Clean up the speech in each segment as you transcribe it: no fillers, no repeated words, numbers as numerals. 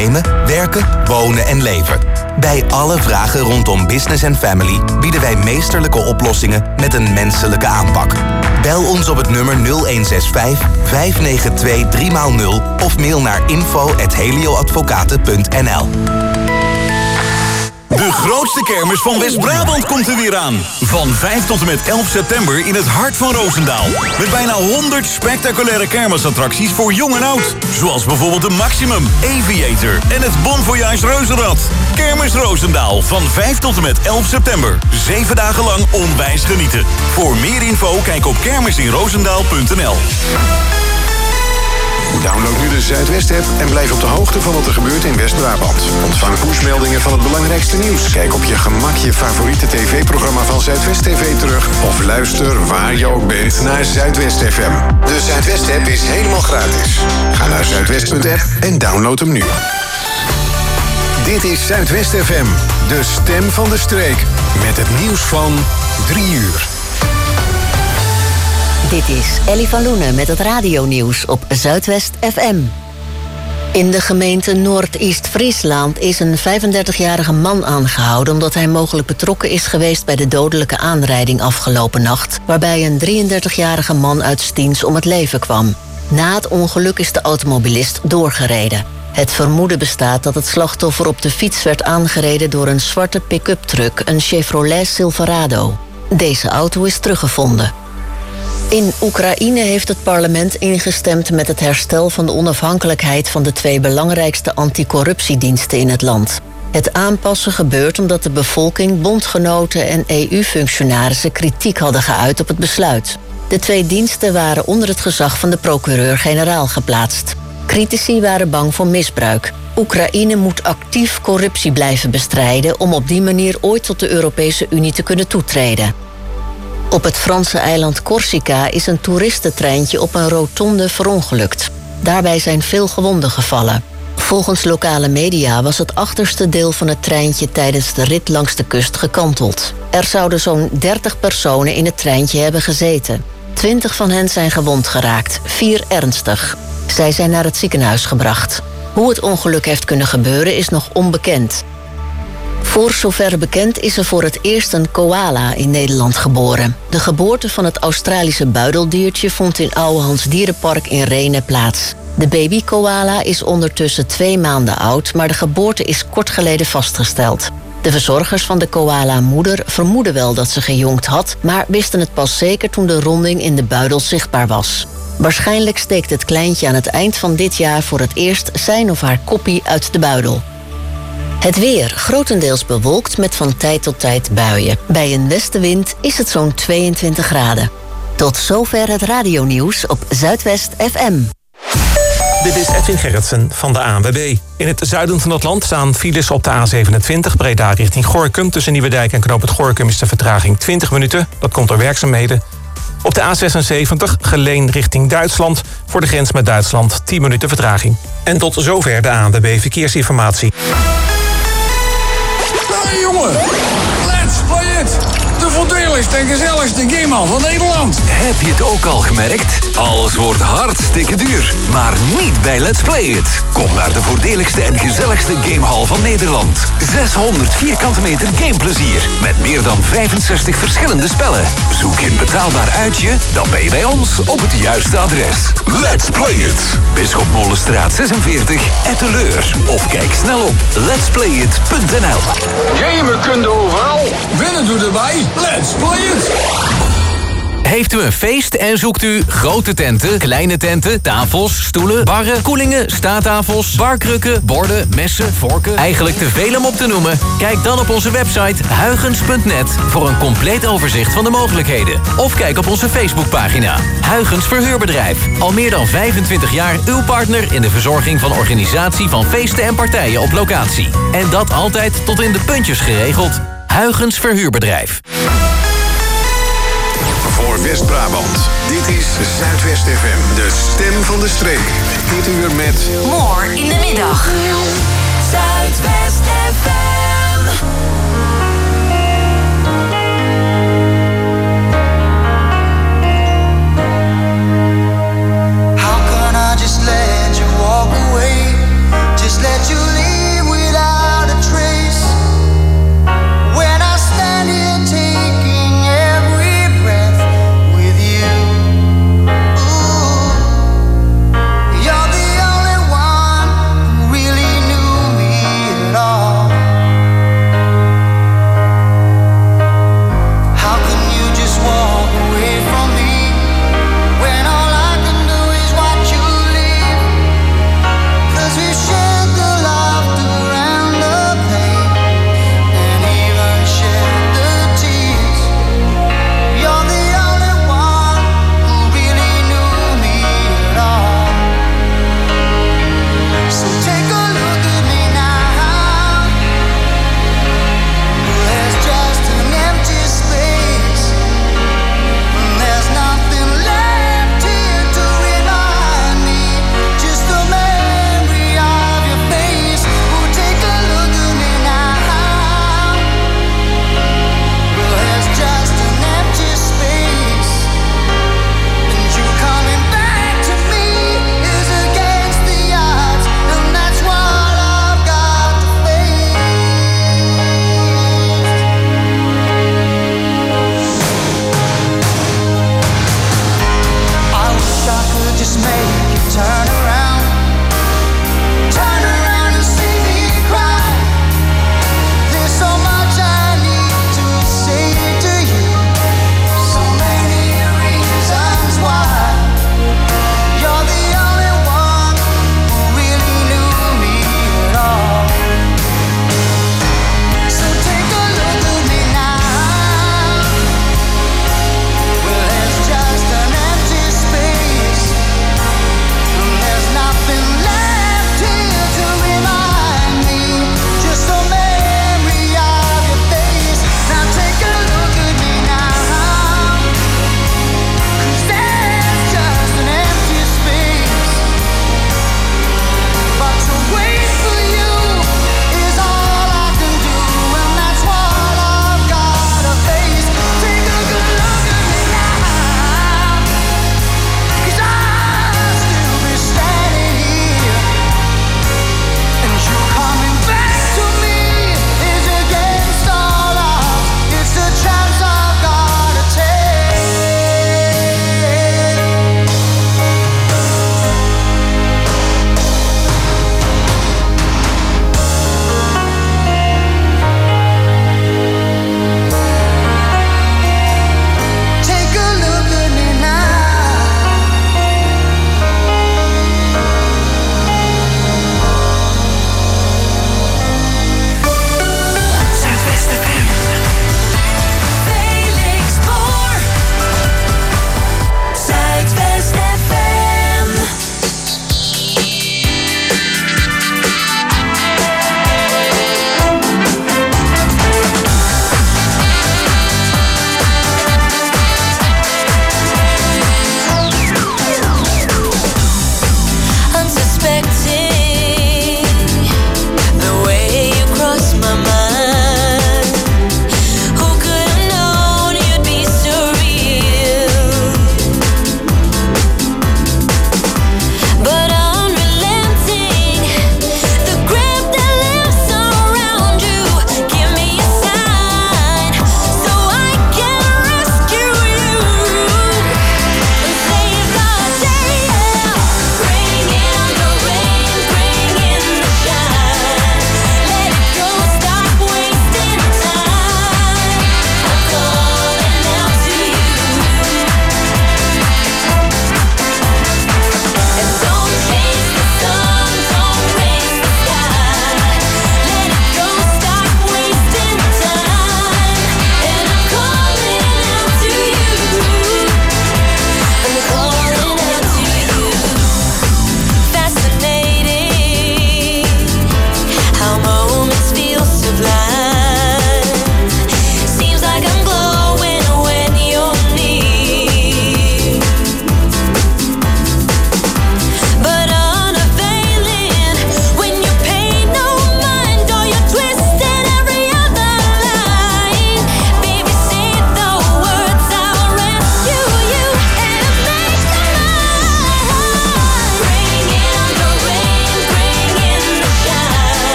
ondernemen, werken, wonen en leven. Bij alle vragen rondom business en family bieden wij meesterlijke oplossingen met een menselijke aanpak. Bel ons op het nummer 0165 592 3x0 of mail naar info@helioadvocaten.nl. De grootste kermis van West-Brabant komt er weer aan. Van 5 tot en met 11 september in het hart van Roosendaal. Met bijna 100 spectaculaire kermisattracties voor jong en oud. Zoals bijvoorbeeld de Maximum, Aviator en het Bon Voyage Reuzenrad. Kermis Roosendaal van 5 tot en met 11 september. 7 dagen lang onwijs genieten. Voor meer info kijk op kermisinroosendaal.nl. Download nu de Zuidwest-app en blijf op de hoogte van wat er gebeurt in West-Brabant. Ontvang pushmeldingen van het belangrijkste nieuws. Kijk op je gemak je favoriete tv-programma van Zuidwest TV terug. Of luister waar je ook bent naar Zuidwest FM. De Zuidwest-app is helemaal gratis. Ga naar zuidwest.app en download hem nu. Dit is Zuidwest FM, de stem van de streek. Met het nieuws van 3 uur. Dit is Ellie van Loenen met het radionieuws op Zuidwest FM. In de gemeente Noord-East-Friesland is een 35-jarige man aangehouden omdat hij mogelijk betrokken is geweest bij de dodelijke aanrijding afgelopen nacht, waarbij een 33-jarige man uit Stiens om het leven kwam. Na het ongeluk is de automobilist doorgereden. Het vermoeden bestaat dat het slachtoffer op de fiets werd aangereden door een zwarte pick-up truck, een Chevrolet Silverado. Deze auto is teruggevonden. In Oekraïne heeft het parlement ingestemd met het herstel van de onafhankelijkheid van de 2 belangrijkste anticorruptiediensten in het land. Het aanpassen gebeurt omdat de bevolking, bondgenoten en EU-functionarissen kritiek hadden geuit op het besluit. De 2 diensten waren onder het gezag van de procureur-generaal geplaatst. Critici waren bang voor misbruik. Oekraïne moet actief corruptie blijven bestrijden om op die manier ooit tot de Europese Unie te kunnen toetreden. Op het Franse eiland Corsica is een toeristentreintje op een rotonde verongelukt. Daarbij zijn veel gewonden gevallen. Volgens lokale media was het achterste deel van het treintje tijdens de rit langs de kust gekanteld. Er zouden zo'n 30 personen in het treintje hebben gezeten. 20 van hen zijn gewond geraakt, 4 ernstig. Zij zijn naar het ziekenhuis gebracht. Hoe het ongeluk heeft kunnen gebeuren is nog onbekend. Voor zover bekend is er voor het eerst een koala in Nederland geboren. De geboorte van het Australische buideldiertje vond in Ouwehands Dierenpark in Rhenen plaats. De baby-koala is ondertussen 2 maanden oud, maar de geboorte is kort geleden vastgesteld. De verzorgers van de koala-moeder vermoeden wel dat ze gejongd had, maar wisten het pas zeker toen de ronding in de buidel zichtbaar was. Waarschijnlijk steekt het kleintje aan het eind van dit jaar voor het eerst zijn of haar koppie uit de buidel. Het weer, grotendeels bewolkt met van tijd tot tijd buien. Bij een westenwind is het zo'n 22 graden. Tot zover het radionieuws op Zuidwest FM. Dit is Edwin Gerritsen van de ANWB. In het zuiden van het land staan files op de A27... Breda richting Gorinchem. Tussen Nieuwedijk en Knoop het Gorinchem is de vertraging 20 minuten. Dat komt door werkzaamheden. Op de A76 Geleen richting Duitsland. Voor de grens met Duitsland 10 minuten vertraging. En tot zover de ANWB Verkeersinformatie. Hey jongen, let's play it! De voordeligste en gezelligste gamehal van Nederland. Heb je het ook al gemerkt? Alles wordt hartstikke duur. Maar niet bij Let's Play It. Kom naar de voordeligste en gezelligste gamehal van Nederland. 600 vierkante meter gameplezier. Met meer dan 65 verschillende spellen. Zoek je een betaalbaar uitje? Dan ben je bij ons op het juiste adres. Let's Play It. Bisschop Molenstraat 46, Etteleur. Of kijk snel op letsplayit.nl. Gamen kunt overal. Winnen doet erbij. Let's play it! Heeft u een feest en zoekt u grote tenten, kleine tenten, tafels, stoelen, barren, koelingen, staattafels, barkrukken, borden, messen, vorken, eigenlijk te veel om op te noemen? Kijk dan op onze website huygens.net voor een compleet overzicht van de mogelijkheden. Of kijk op onze Facebookpagina. Huygens Verhuurbedrijf. Al meer dan 25 jaar uw partner in de verzorging van organisatie van feesten en partijen op locatie. En dat altijd tot in de puntjes geregeld. Huygens Verhuurbedrijf. Voor West-Brabant. Dit is Zuidwest FM, de stem van de streek. Dit uur met... More in de middag. Zuidwest FM. How can I just let you walk away? Just let you leave.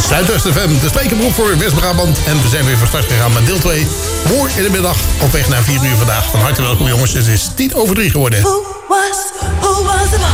Zuidwest FM, de spijkerbroek voor West-Brabant. En we zijn weer van start gegaan met deel 2. Morgen in de middag op weg naar 4 uur vandaag. Van harte welkom jongens, het is 3:10 geworden. Who was the boss?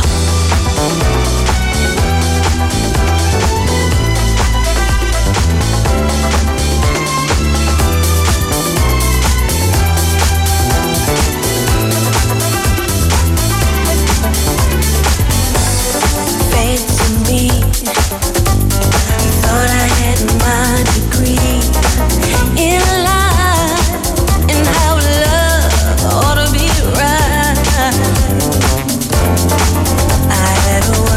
I had a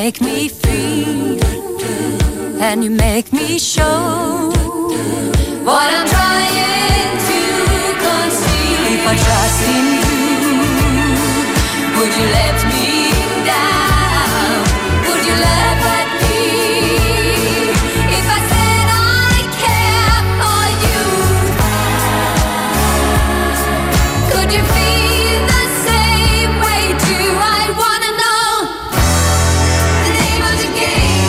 make me feel, and you make me show what I'm trying to conceal. If I trust in you, would you let me down? Would you laugh at me if I said I care for you? Could you feel the same way too? I wanna know the name of the game.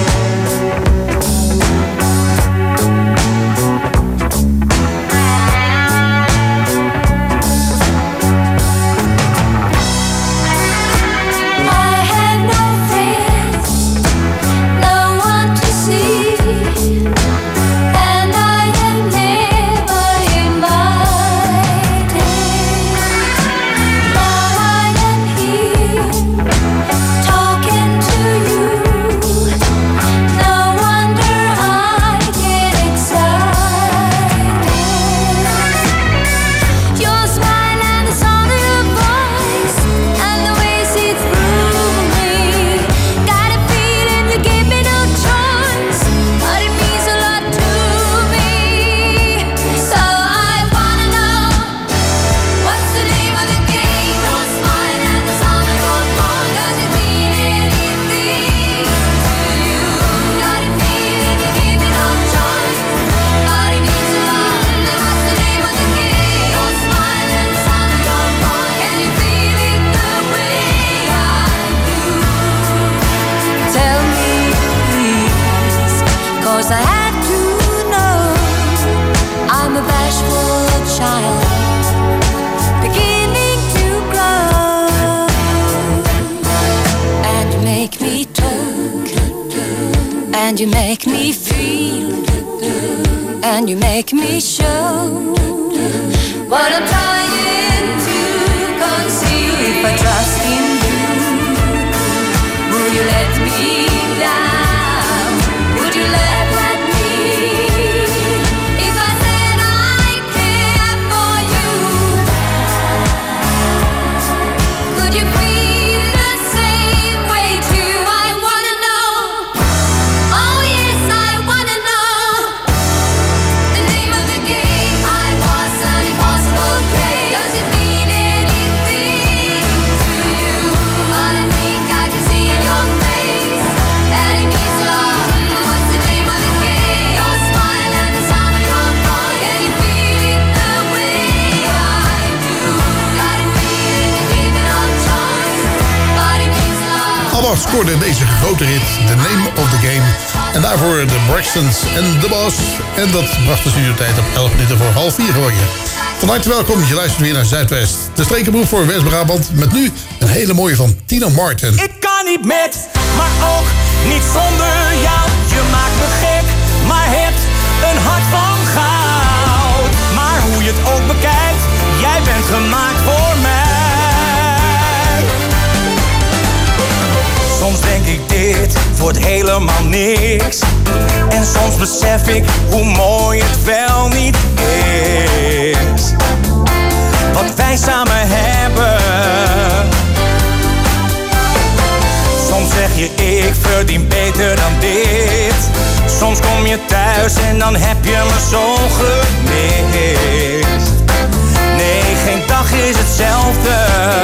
I have no friends, no one to see, and I am never invited. Now I am here talking to you. No wonder I get excited. Your smile and the sound of your voice and the way you see through me. Got a feeling you give me no choice, but it means a lot to me. So I wanna know, what's the name of the game? Your smile and the sound of your voice, does it mean anything to you? Got a feeling you give me no choice, but it means a lot. What's the name of the game? Your smile and the sound of your voice, can you feel it the way I do? Tell me please, 'cause I have to know. I'm a bashful child, beginning to grow, and you make me talk, and you make me feel, and you make me show what I'm trying to conceal. If I trust in you, will you let me down? Would you laugh at me if I said I care for you? Could you feel the same way too? I wanna know. Oh yes, I wanna know the name of the game. I was an impossible game. Does it mean anything to you? But I think I can see in your face that it means a lot. What's the name of the game? Your smile and the sound of your voice, can you feel it the way I do? Got a feeling you give me no choice, but it means a lot. ABBA scoorde deze grote hit, The Name of the Game. En daarvoor de Braxtons en The Boss. En dat bracht de studiotijd op 11 minuten voor 3:30 geworden. Van harte welkom, je luistert weer naar Zuidwest. De strekenproef voor West-Brabant met nu een hele mooie van Tino Martin. Ik kan niet met, maar ook niet zonder jou. Je maakt me gek, maar hebt een hart van goud. Maar hoe je het ook bekijkt, jij bent gemaakt voor mij. Soms denk ik dit wordt helemaal niks. En soms besef ik hoe mooi het wel niet is. Wat wij samen hebben. Soms zeg je ik verdien beter dan dit. Soms kom je thuis en dan heb je me zo gemist. Nee, geen dag is hetzelfde.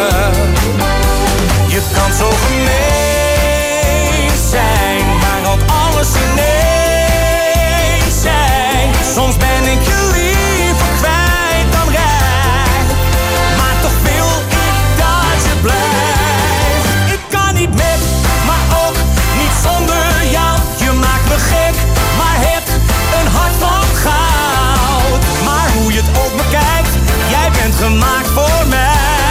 Je kan zo gemeen zijn, maar ook alles ineens zijn. Soms ben ik je liever kwijt dan rijk, maar toch wil ik dat je blijft. Ik kan niet met, maar ook niet zonder jou. Je maakt me gek, maar hebt een hart van goud. Maar hoe je het ook bekijkt, jij bent gemaakt voor mij.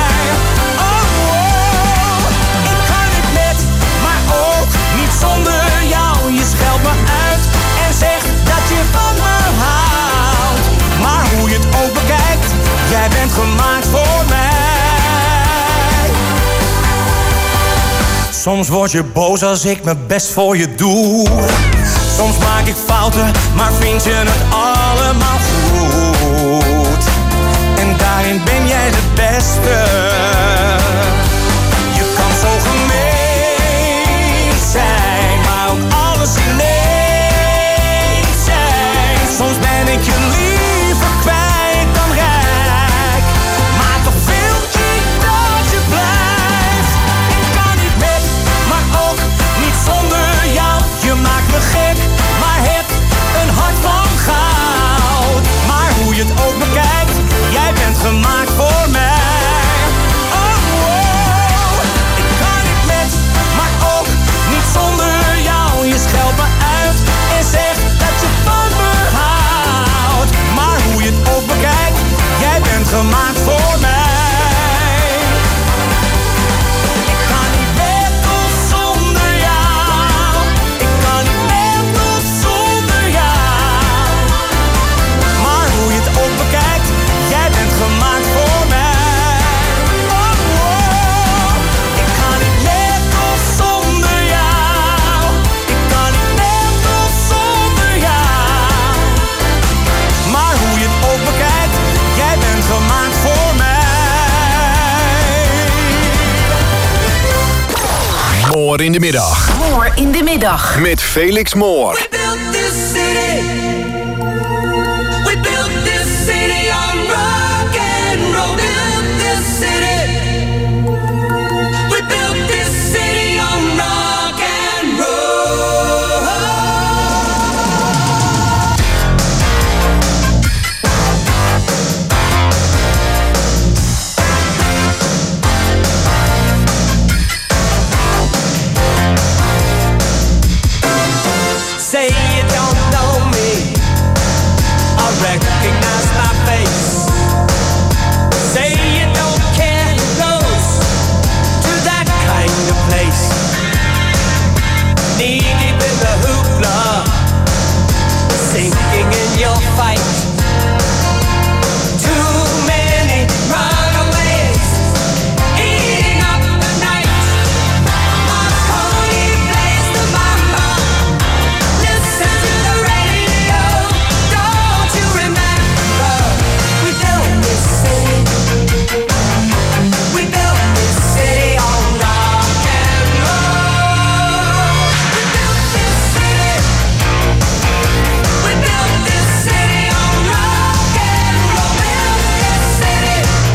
Zonder jou, je scheldt me uit en zegt dat je van me houdt. Maar hoe je het ook bekijkt, jij bent gemaakt voor mij. Soms word je boos als ik mijn best voor je doe. Soms maak ik fouten, maar vind je het allemaal goed. En daarin ben jij de beste. Je kan zo gemeen Moore in de middag. Moore in de middag. Met Felix Moore. We built this city. We built this city on rock and roll. Built this city. We built this city on rock and roll. Say you don't know me, I recognize my face. Say you don't care who goes to that kind of place. Knee deep in the hoopla, sinking in your fight. Too many runaways, eating up the night. Marconi plays the mama. Listen to the radio. Don't you remember? We built this city. We built this city on rock and roll. We built this city. We built this city on rock and roll. Built this city.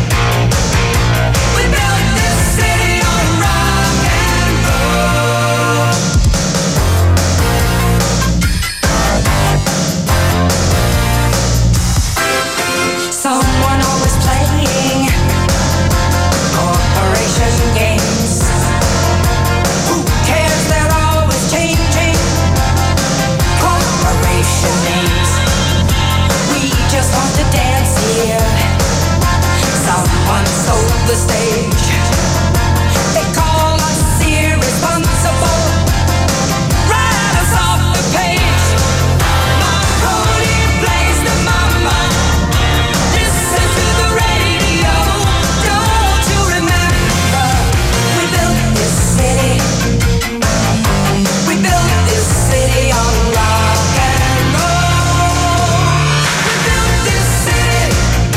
We built this city on rock and roll. Someone always playing corporation games. Who cares? They're always changing corporation names. We just want to dance here. Someone stole the stage. They call us irresponsible. Write us off the page. Marconi plays the mama. Listen to the radio. Don't you remember? We built this city. We built this city on rock and roll. We built this city.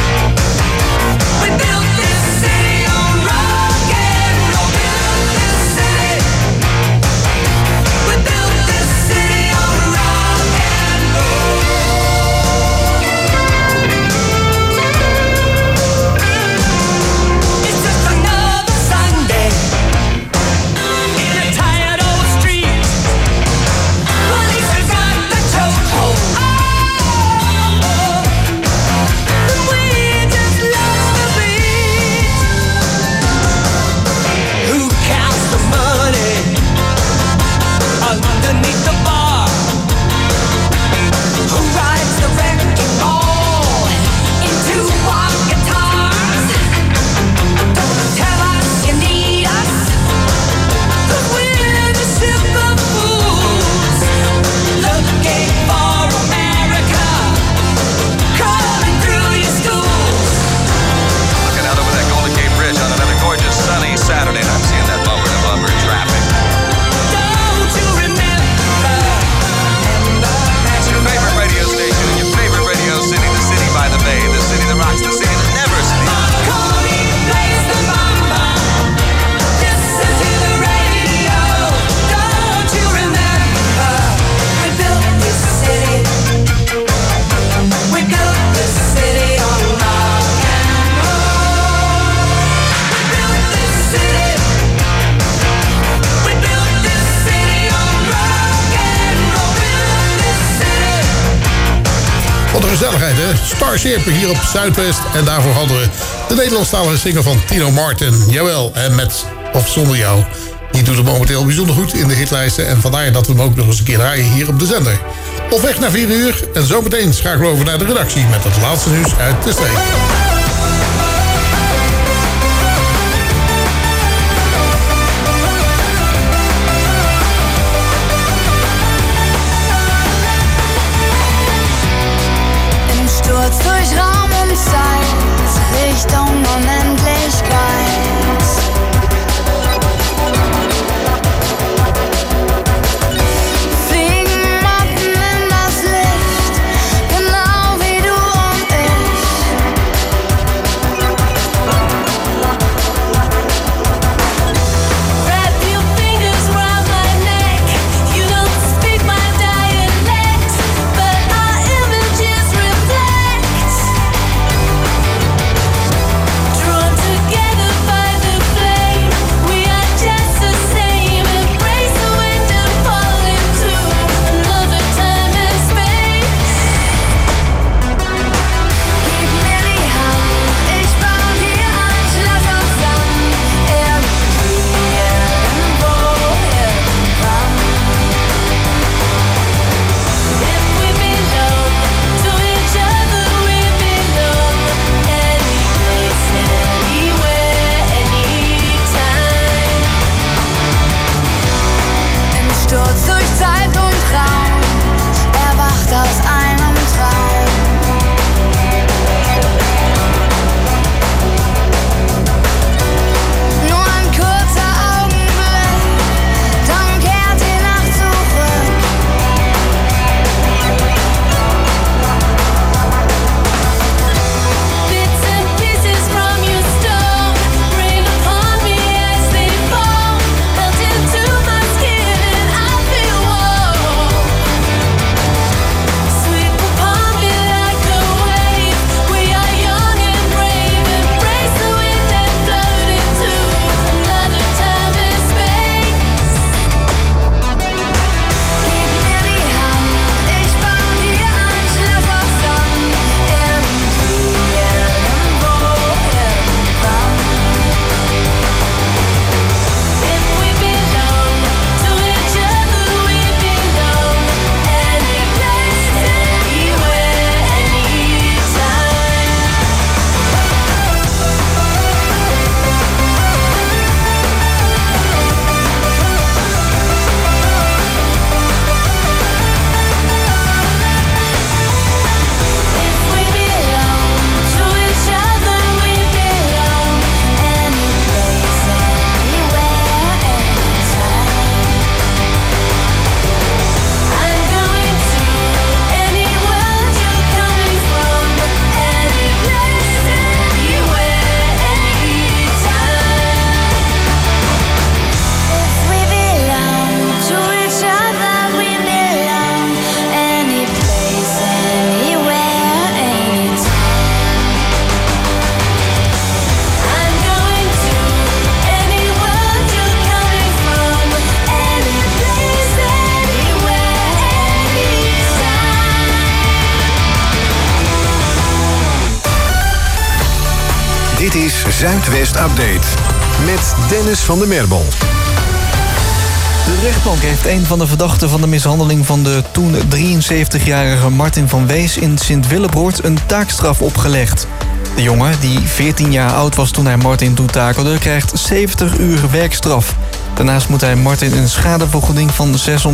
We built this city on rock and roll. Built this city. We built this city on rock and roll. It's just another Sunday in a tired old street. Police have got the chokehold. And we just lost the beat. Who counts the money underneath the bar? Who rides the wrecking ball into our guitars? Don't tell us you need us, 'cause we're the simple fools looking for America, coming through your schools. Looking out over that Golden Gate Bridge on another gorgeous sunny Saturday, and I'm seeing that bumper to bumper traffic. Don't you remember? It's your favorite radio station in your favorite radio city, the city by the bay, the city that rocks, the city that never sleeps. Marconi plays the mama. Listen to the radio. Don't you remember? We built this city. We built this city on rock and roll. We built this city. We built this city on rock and roll. Built this city. Wat een gezelligheid, hè? Starship hier op Zuidwest. En daarvoor hadden we de Nederlandstalige single van Tino Martin. Jawel, en met of zonder jou. Die doet het momenteel bijzonder goed in de hitlijsten. En vandaar dat we hem ook nog eens een keer draaien hier op de zender. Op weg naar 4 uur. En zometeen schakelen we over naar de redactie met het laatste nieuws uit de streek. Im Sturz durch Raum und Zeit, Richtung Unendlichkeit. Fliegen Motten in das Licht, genau wie du und ich. Zuidwest Update. Met Dennis van der Merbel. De rechtbank heeft een van de verdachten van de mishandeling van de toen 73-jarige Martin van Wees in Sint-Willebroord een taakstraf opgelegd. De jongen, die 14 jaar oud was toen hij Martin toetakelde, krijgt 70 uur werkstraf. Daarnaast moet hij Martin een schadevergoeding van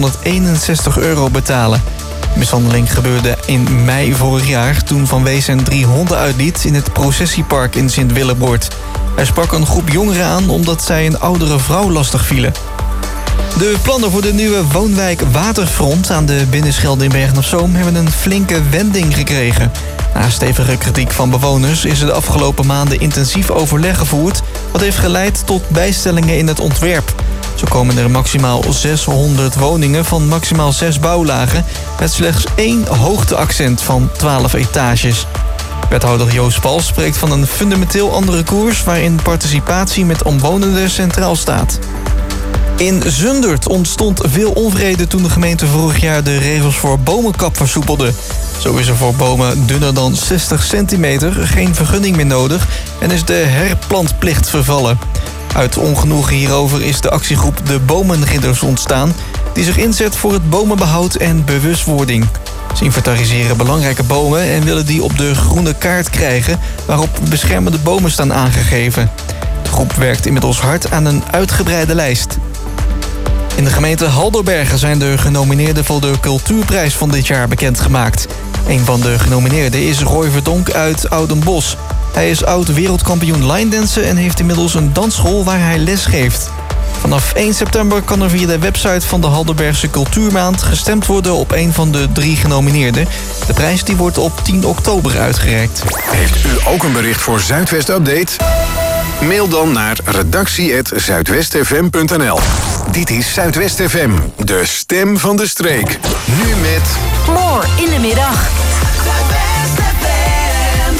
€661 betalen. De mishandeling gebeurde in mei vorig jaar toen Van Wees zijn 3 honden uitliet in het processiepark in Sint-Willebroord. Hij sprak een groep jongeren aan omdat zij een oudere vrouw lastig vielen. De plannen voor de nieuwe woonwijk Waterfront aan de Binnenschelde in Bergen-op-Zoom hebben een flinke wending gekregen. Na stevige kritiek van bewoners is er de afgelopen maanden intensief overleg gevoerd, wat heeft geleid tot bijstellingen in het ontwerp. Zo komen er maximaal 600 woningen van maximaal 6 bouwlagen met slechts 1 hoogteaccent van 12 etages. Wethouder Joost Pal spreekt van een fundamenteel andere koers waarin participatie met omwonenden centraal staat. In Zundert ontstond veel onvrede toen de gemeente vorig jaar de regels voor bomenkap versoepelde. Zo is er voor bomen dunner dan 60 centimeter geen vergunning meer nodig en is de herplantplicht vervallen. Uit ongenoegen hierover is de actiegroep De Bomenridders ontstaan, die zich inzet voor het bomenbehoud en bewustwording. Ze inventariseren belangrijke bomen en willen die op de groene kaart krijgen, waarop beschermende bomen staan aangegeven. De groep werkt inmiddels hard aan een uitgebreide lijst. In de gemeente Halderbergen zijn de genomineerden voor de Cultuurprijs van dit jaar bekendgemaakt. Een van de genomineerden is Roy Verdonk uit Oudenbosch. Hij is oud-wereldkampioen linedansen en heeft inmiddels een dansschool waar hij les geeft. Vanaf 1 september kan er via de website van de Halderbergse Cultuurmaand gestemd worden op een van de 3 genomineerden. De prijs die wordt op 10 oktober uitgereikt. Heeft u ook een bericht voor Zuidwest Update? Mail dan naar redactie@zuidwestfm.nl. Dit is Zuidwest FM, de stem van de streek. Nu met... More in de middag. Zuidwest FM.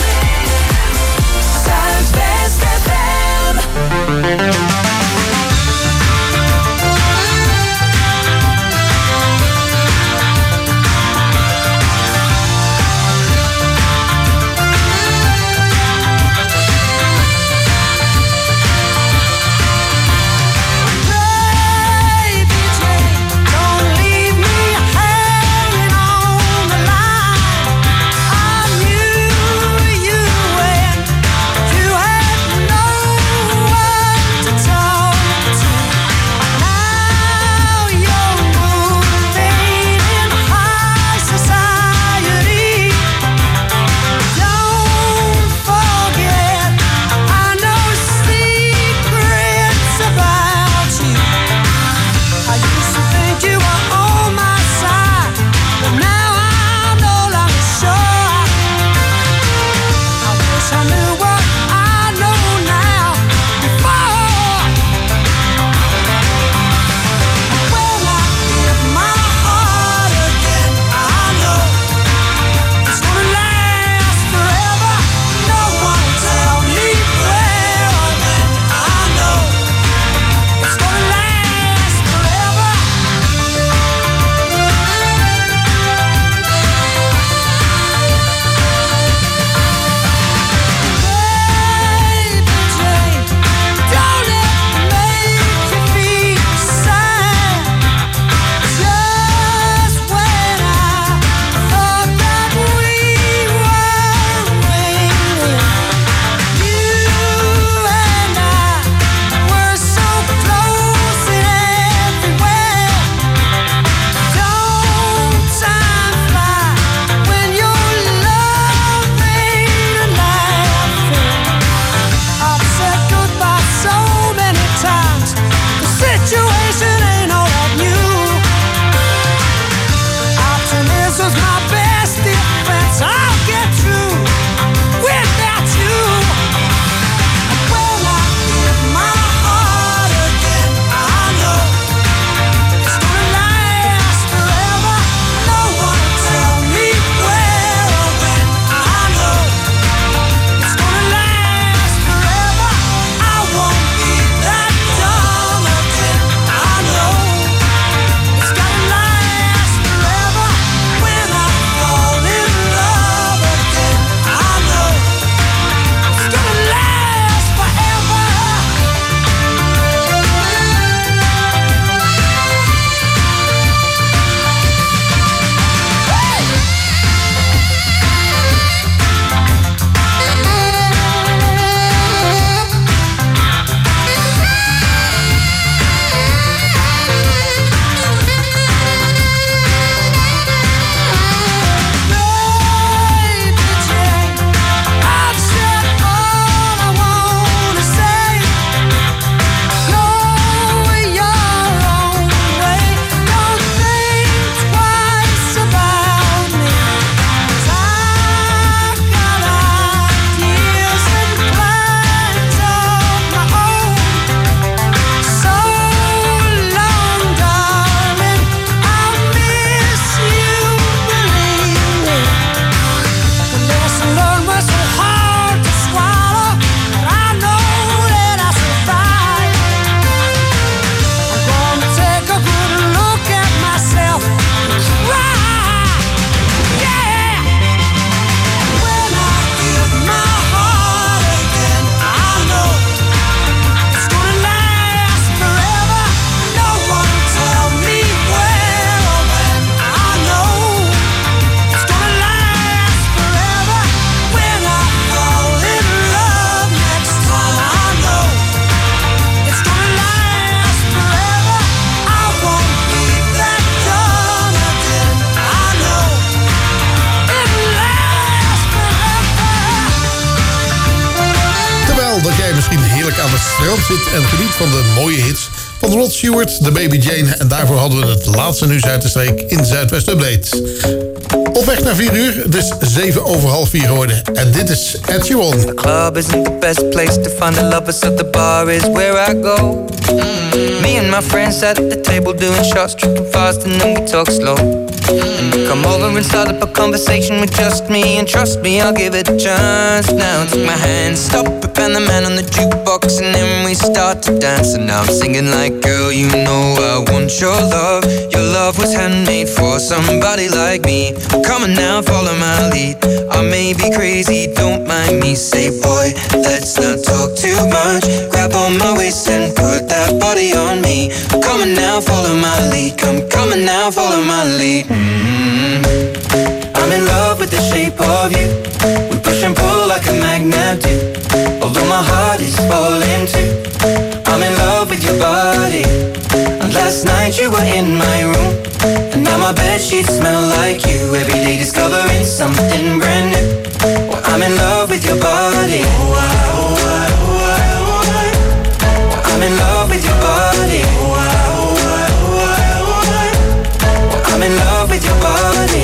Zuidwest FM. Don't leave me hanging on the line. heerlijk aan het strand zit en geniet van de mooie hits van Rod Stewart, de Baby Jane. En daarvoor hadden we het laatste nieuws uit de streek in Zuidwest Update. Op weg naar 4 uur, dus 4:07 geworden. En dit is Ed Sheeran. The club isn't the best place to find the lovers, so the bar is where I go. Me and my friends sat at the table doing shots, tripping fast, and then we talk slow. And you come over and start up a conversation with just me, and trust me, I'll give it a chance. Now take my hand, stop it, and the man on the jukebox, and then we start to dance. And now I'm singing like, girl, you know I want your love. Your love was handmade for somebody like me. Come on now, follow my lead. I may be crazy, don't mind me. Say, boy, let's not talk too much. Grab on my waist and put that body on me. Come on now, follow my lead. Come on now, follow my lead. I'm in love with the shape of you. We push and pull like a magnet do. Although my heart is falling too. I'm in love with your body. And last night you were in my room, and now my bedsheets smell like you. Every day discovering something brand new. Well, I'm in love with your body. I'm in love with your body. I'm in love with your body.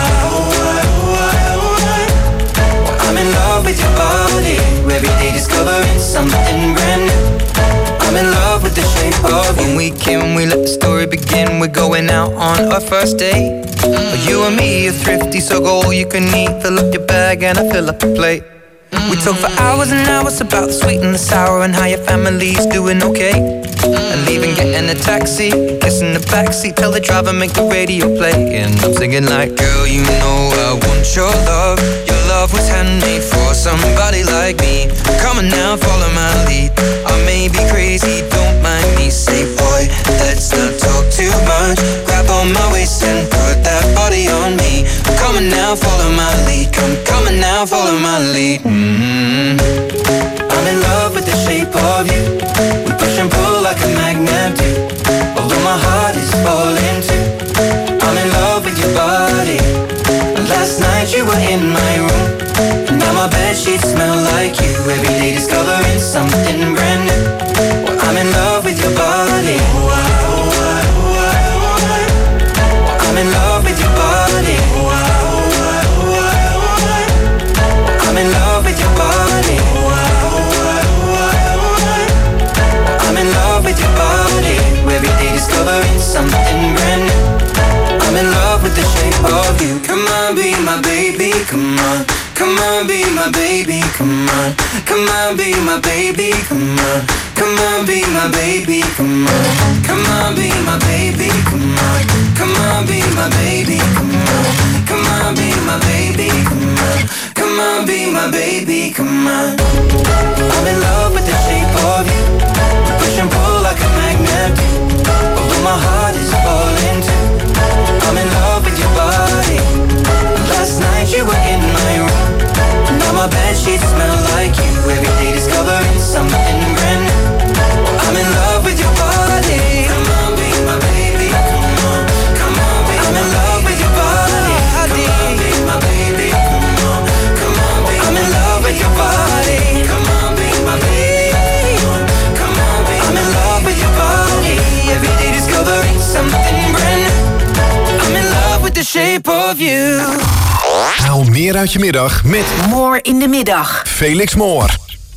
I'm in love with your body. Every day discovering something brand new. I'm in love with the shape of you. When we came, we let the story begin. We're going out on our first date. You and me are thrifty, so go all you can eat. Fill up your bag and I fill up your plate. We talk for hours and hours about the sweet and the sour, and how your family's doing okay. And leaving, getting a taxi, kissing the backseat, tell the driver make the radio play. And I'm singing like, girl, you know I want your love. Your love was handmade for somebody like me. Come on now, follow my lead. I may be crazy, don't mind me. Say, boy, let's not talk too much. Grab on my waist and put that body on me. Come on now, follow my lead. Come on now, follow my lead. I'm in love with the shape of you. We push and pull like a magnet do. Although my heart is falling too. I'm in love with your body. And last night you were in my room, and now my bedsheets smell like you. Every day discovering something brand new. Well, I'm in love with your body. I'm in love with your body. I'm in love with your body. I'm in love with your body. Every day discovering something brand new. I'm in love with the shape of you. Come on, be my baby, come on. Come on, be my baby, come on. Come on, be my baby, come on. Come on, be my baby, come on. Come on, be my baby, come on. Come on, be my baby, come on. Come on, be my baby, come on. Come on, be my baby, come on. I'm in love with the shape of you. Push and pull like a magnet do. Although my heart is falling too. I'm in love with your body. Last night you were in my room, now my bedsheets smell like you. Every day discovering something brand new. I'm in love with your body. Come on, be my baby. Come on, come on, be I'm in love with your body. Come on, be my baby. Come on, come on, be I'm in love with your body. Come on, be my baby. Come on, be I'm in love with your body. Every day discovering something brand new. I'm in love with the shape of you. Haal meer uit je middag met More in de middag. Felix Moore.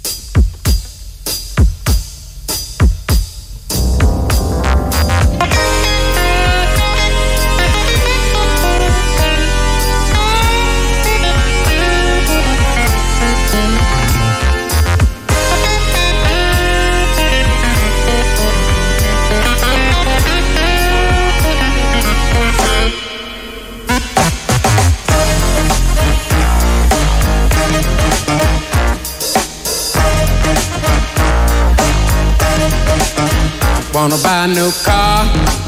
Wanna buy a new car,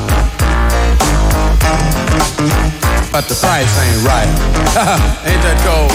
but the price ain't right. Ain't that cold?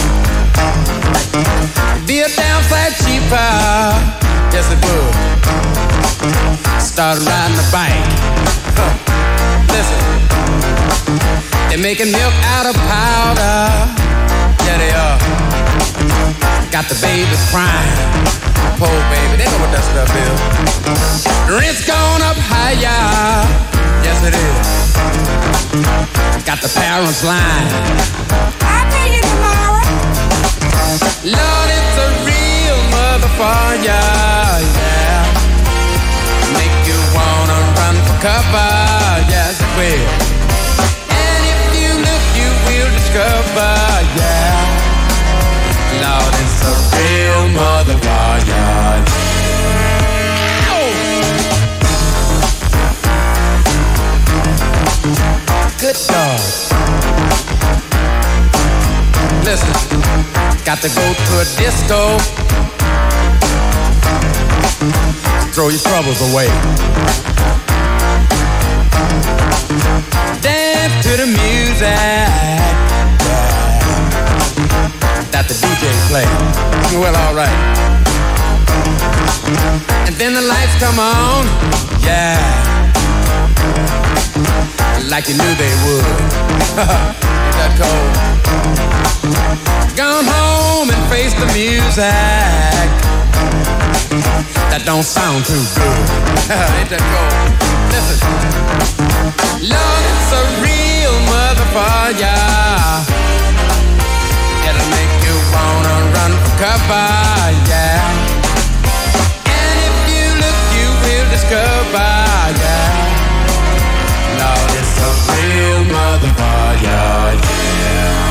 Be a damn sight cheaper, yes it would. Started riding the bike. Listen, they're making milk out of powder. Yeah they are. Got the babies crying. pole, baby. They know what that stuff is. Rent's gone up higher. Yes, it is. Got the parents line. I'll pay you tomorrow. Lord, it's a real motherfucker, yeah. Make you wanna run for cover, yes it will. And if you look, you will discover, yeah. Lord, it's a real motherfucker. Good dog. Listen, got to go to a disco. Throw your troubles away. Dance to the music that the DJ plays. Well, all right. And then the lights come on, yeah, like you knew they would. Ain't that cold? Gone home and face the music that don't sound too good. Ain't that cold? Listen, Lord, it's a real motherfucker. It'll make you wanna run for cover, yeah. And if you look, you will discover, yeah. Lord, it's a real motherfucker, yeah.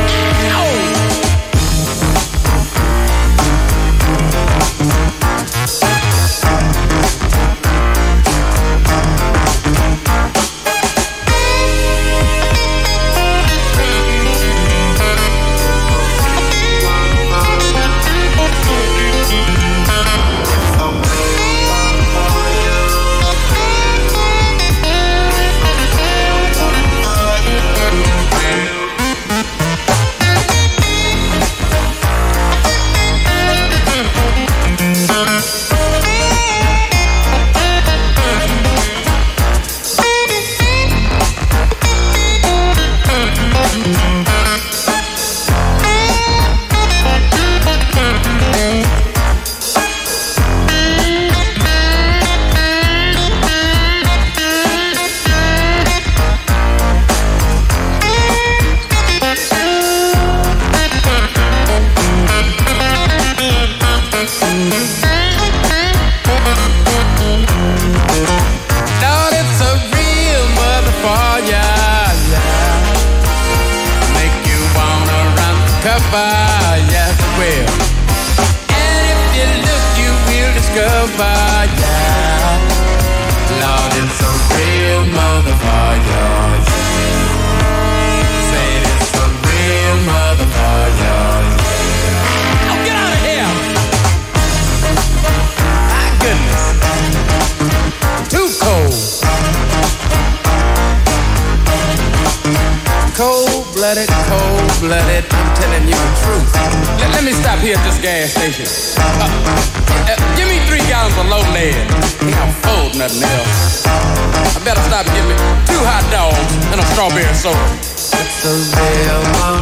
Cold-blooded, I'm telling you the truth. Let me stop here at this gas station. Give me 3 gallons of low lead. Ain't no fold, nothing else. I better stop and get me 2 hot dogs and a strawberry soda. It's a real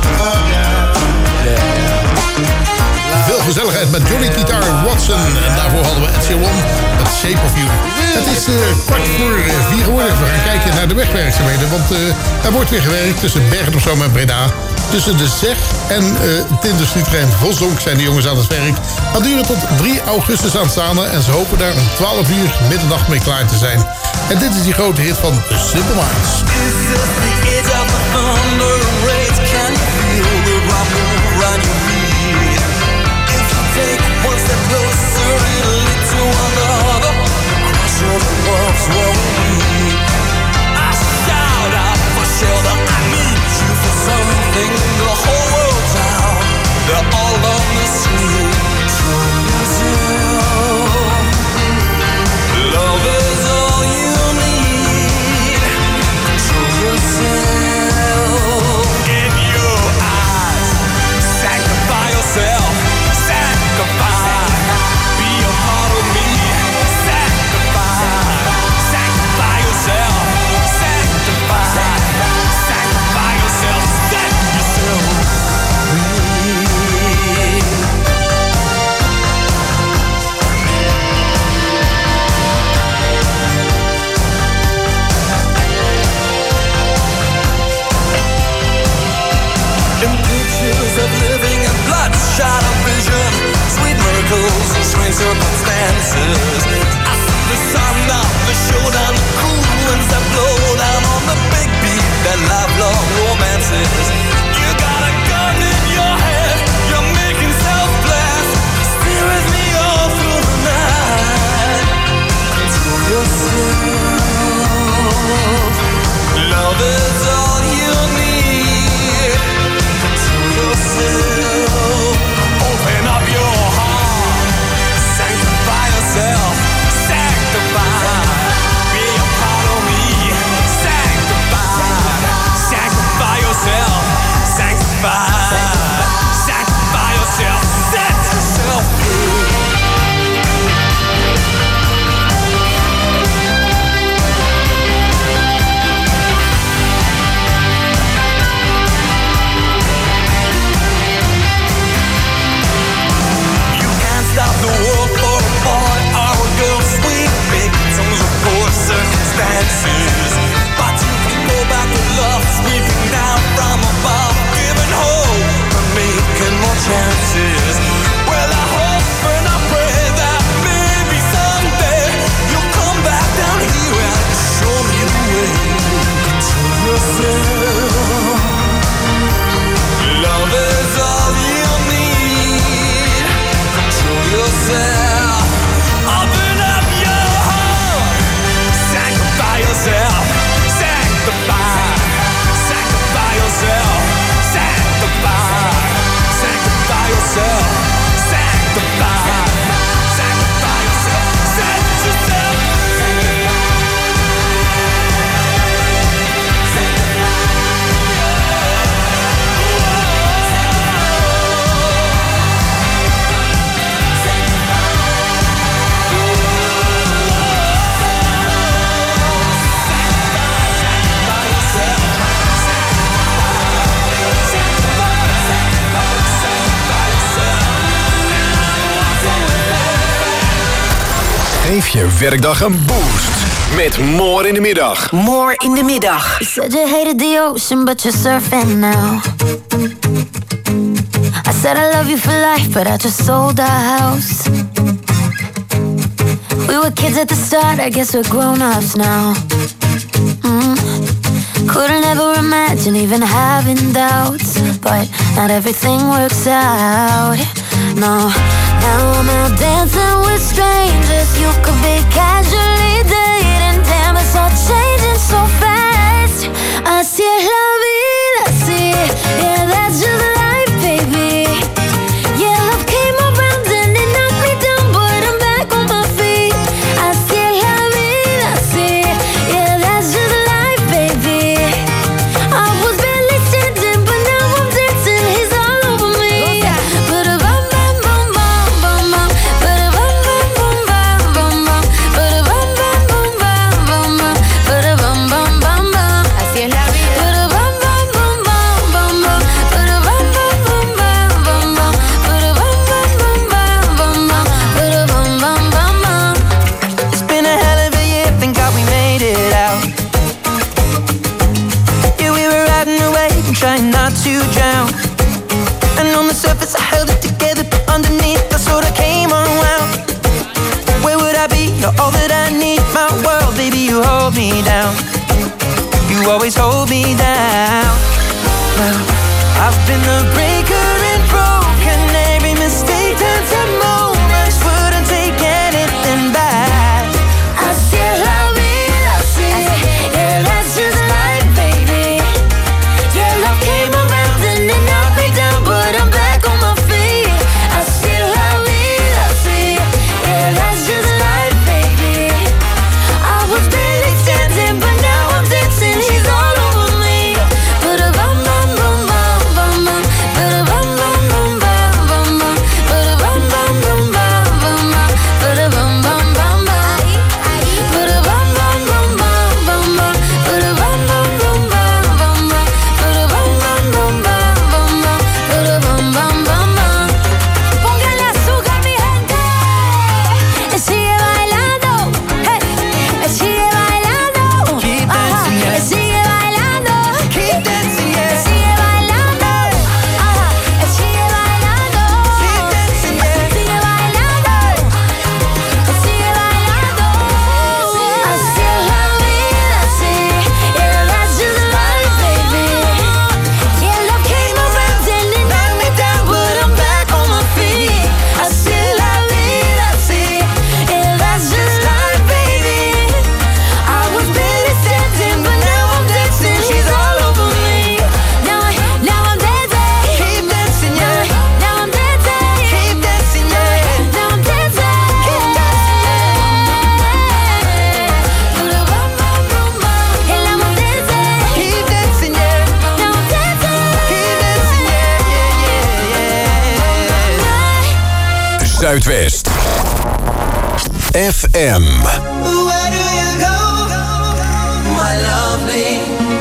Veel gezelligheid met Johnny Guitar Watson. En daarvoor hadden we Ed Sheeran met Shape of You. Het is 3:15 geworden. We gaan kijken naar de wegwerkzaamheden. Want er wordt weer gewerkt tussen Bergen op Zoom en Breda. Tussen de Zeg en het industrietrein Vosdonk zijn de jongens aan het werk. Dat duurt tot 3 augustus aanstaande. En ze hopen daar om 12 uur middernacht mee klaar te zijn. En dit is die grote hit van The Simple Minds. Take one step closer, it'll lead to another. Cross the world's where we meet. I shout out for shelter, I need you for something. The whole world's out, they're all on the street. Show yourself, love is all you need. Show yourself. circumstances. I see the sun of the showdown, the cool winds that blow down on the big beat that lifelong romances. You got a gun in your head, you're making self-blast, stay with me all through the night. Control yourself, love is all you need. Control yourself, open up your heart, sanctify yourself, sanctify, be a part of me, sanctify, sanctify yourself, sanctify, sanctify yourself, set yourself free. Stop the world for a boy or a girl, sweet victims of poor circumstances. But you can go back to love, sweeping down from above, giving hope and making more chances. Well, I hope and I pray that maybe someday you'll come back down here and show me the way. Control yourself, love is all you need. Control yourself, open up your heart, sanctify yourself, sanctify, sanctify yourself, sanctify, sanctify yourself, sanctify, sanctify yourself, set yourself free. Geef je werkdag een boost met More in de Middag. More in de middag. You said you hated the ocean, but you're surfing now. I said I love you for life, but I just sold our house. We were kids at the start, I guess we're grown-ups now. Couldn't ever imagine even having doubts, but not everything works out. No, now I'm out dancing with strangers. You could be casually dating. Damn, it's all changing so fast. Así es la vida, sí. Yeah, that's just life, baby. Yeah, love came around and it knocked me down, but I'm back on my feet. Así es la vida, sí. Yeah, that's just life, baby. I was barely standing, but now I'm dancing. He's all over me. Ba-da-bum, bum, bum, bum, bum, bum. Ba-da-bum, bum, bum, bum, bum, bum. Ba-da-bum, bum, bum, bum, bum, bum. Ba-da-bum, bum, bum, bum. Así es la vida. Ba-da-bum, bum, bum, bum, bum, bum. Ba-da-bum, bum, bum, bum, bum, bum. Ba-da-bum, bum, bum, bum, bum, bum. Ba-da-bum, bum, bum, bum. It's been a hell of a year, thank God we made it out. Yeah, we were riding away and trying not to drown. And on the surface I held it together, but underneath I sort of came unwound. Where would I be? You're all that I need, my world, baby, you hold me down. You always hold me down. Well, I've been the breaker and broken. Every mistake turns to moments, wouldn't take anything back. Así es la vida, sí. Yeah, that's just life, baby. Yeah, love came around and it knocked me down, but I'm back on my feet. Así es la vida, sí. Yeah, that's just life, baby. I was barely standing, but now I'm dancing. He's all over me. Ba-da-bum, bum, bum, bum, bum, bum. Ba-da-bum, Zuidwest. FM. Where do you go, my lovely?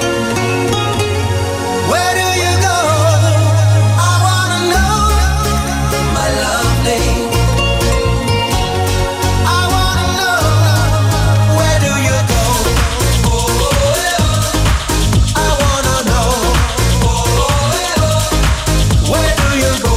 Where do you go? I wanna know, my lovely. I wanna know, where do you go? I wanna know, where do you go?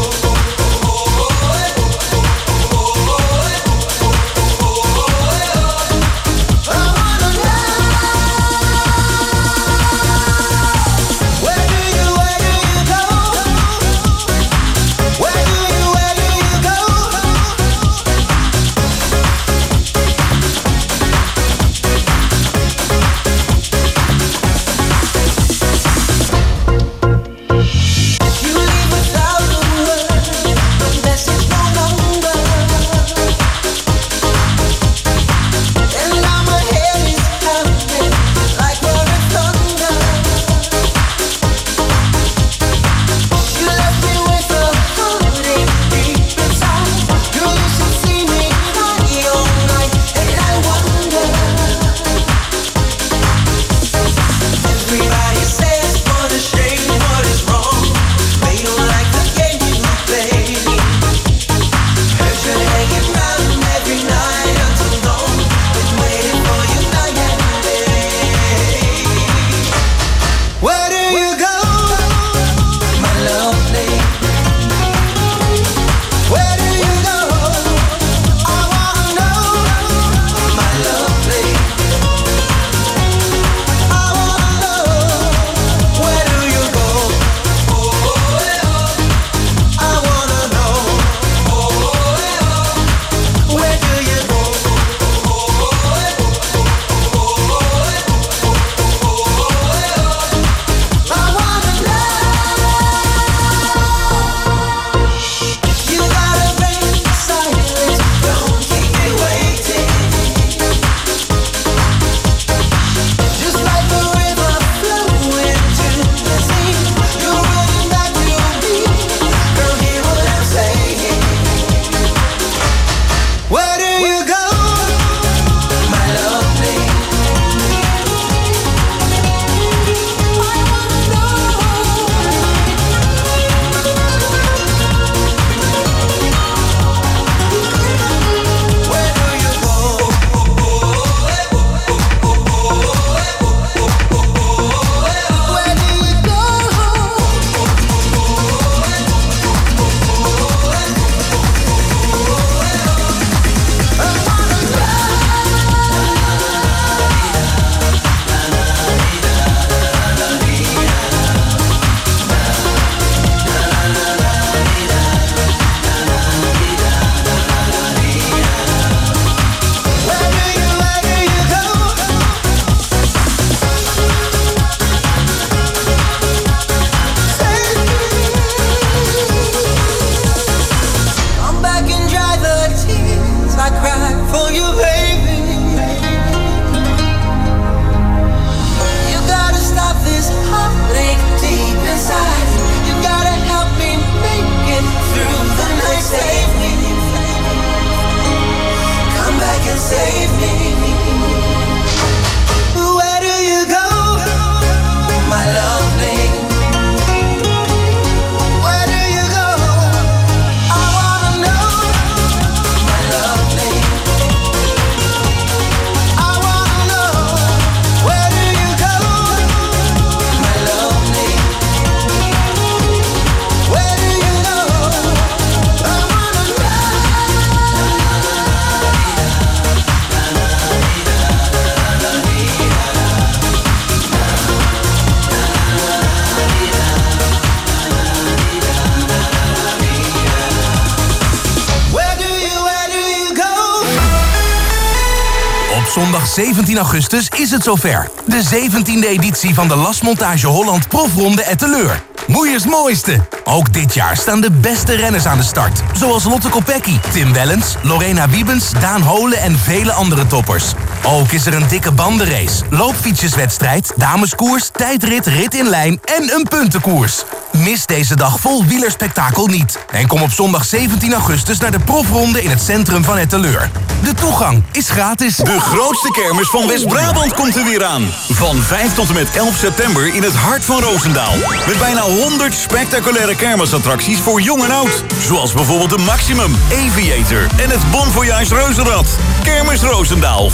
Zondag 17 augustus is het zover. De 17e editie van de Lasmontage Holland Profronde Etteleur. Moeiers mooiste. Ook dit jaar staan de beste renners aan de start. Zoals Lotte Kopecky, Tim Wellens, Lorena Wiebens, Daan Holen en vele andere toppers. Ook is er een dikke bandenrace, loopfietsjeswedstrijd, dameskoers, tijdrit, rit in lijn en een puntenkoers. Mis deze dag vol wielerspektakel niet. En kom op zondag 17 augustus naar de profronde in het centrum van Etteleur. De toegang is gratis. De grootste kermis van West-Brabant komt er weer aan. Van 5 tot en met 11 september in het hart van Roosendaal. Met bijna 100 spectaculaire kermisattracties voor jong en oud. Zoals bijvoorbeeld de Maximum, Aviator en het Bon Voyage Reuzenrad. Kermis Roosendaal,